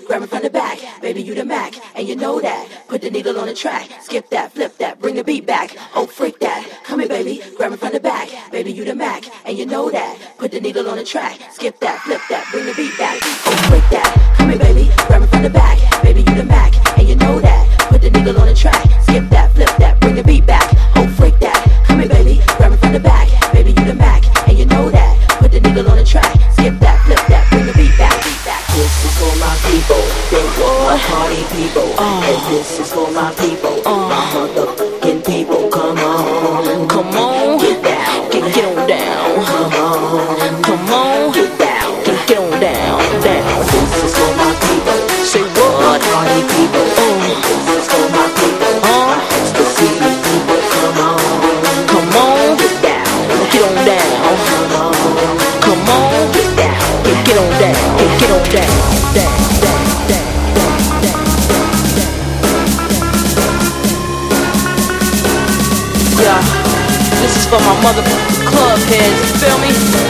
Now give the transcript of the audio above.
grab it from the back. Baby, you the Mac, and you know that. Put the needle on the track, skip that, flip that, bring the beat back. Oh, freak that, come here, baby, grab it from the back. Baby, you the Mac, and you know that. Put the needle on the track, skip that, flip that, bring the beat back. Oh, freak that, come here, baby, grab it from the back. Baby, you the Mac, and you know that. Put the needle on the track, skip that, flip that, bring the beat back. Oh, freak that, come here, baby, grab it from the back. Baby, you the Mac, and you know that. Put the needle on the track, skip that, flip that, bring the beat back. This is for my people, they my party people. And this is for my people, my motherfucking people. Come on, come on, get down, get on down. Come on, come on, get down, get on down, down. This is for my people, say what? My party people. This is for my people, the city people. Come on, get down, get on down. Come on, get down, get on down, get on down, down. Yeah, this is for my motherfucking club heads, you feel me?